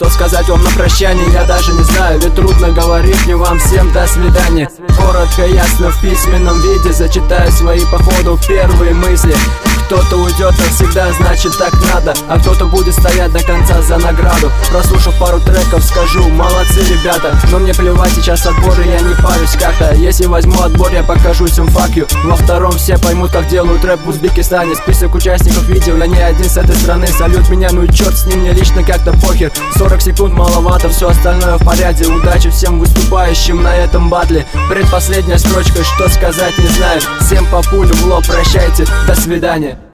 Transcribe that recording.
Что сказать вам на прощание, я даже не знаю. Ведь трудно говорить мне вам всем до свидания. Коротко, ясно, в письменном виде зачитаю свои по ходу первые мысли. Кто-то уйдет навсегда, значит так надо, а кто-то будет стоять до конца за награду. Прослушав пару треков, скажу: молодцы ребята. Но мне плевать, сейчас отборы, я не парюсь как-то. Если возьму отбор, я покажусь им fuck you. Во втором все поймут, как делают рэп в Узбекистане. Список участников видел, я не один с этой страны. Салют меня, ну и черт с ним, мне лично как-то похер. 40 секунд маловато, все остальное в порядке. Удачи всем выступающим на этом батле. Предпоследняя строчка, что сказать не знаю. Всем по пулю в лоб, прощайте, до свидания.